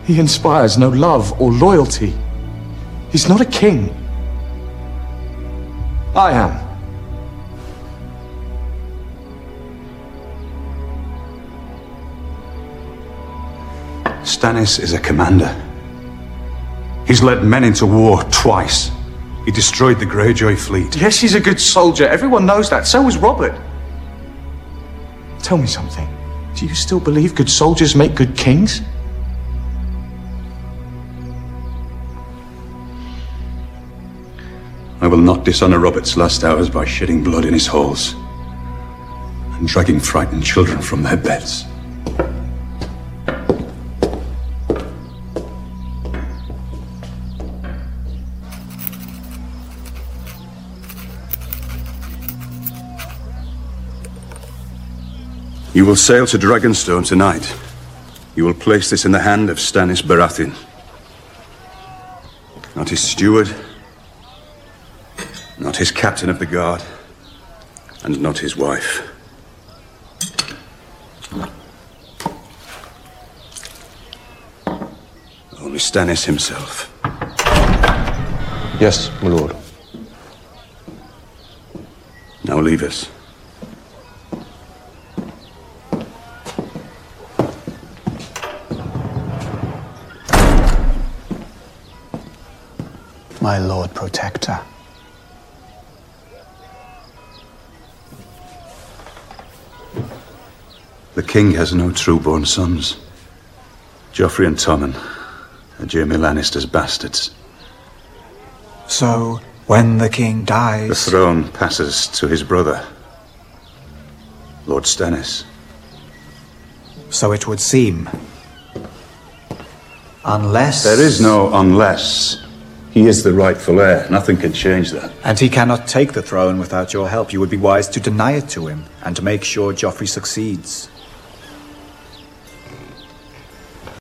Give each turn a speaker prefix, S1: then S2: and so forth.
S1: He inspires no love or loyalty. He's not a king. I am.
S2: Stannis is a commander. He's led men into war twice. He destroyed the Greyjoy fleet.
S1: Yes, he's a good soldier. Everyone knows that. So was Robert. Tell me something. Do you still believe good soldiers make good kings?
S2: I will not dishonor Robert's last hours by shedding blood in his halls and dragging frightened children from their beds. You will sail to Dragonstone tonight. You will place this in the hand of Stannis Baratheon. Not his steward, not his captain of the guard, and not his wife. Only Stannis himself.
S3: Yes, my lord.
S2: Now leave us.
S4: My Lord Protector.
S2: The king has no true-born sons. Joffrey and Tommen are Jaime Lannister's bastards.
S4: So, when the king dies...
S2: The throne passes to his brother, Lord Stannis.
S4: So it would seem. Unless...
S2: There is no unless. He is the rightful heir. Nothing can change that.
S4: And he cannot take the throne without your help. You would be wise to deny it to him, and to make sure Joffrey succeeds.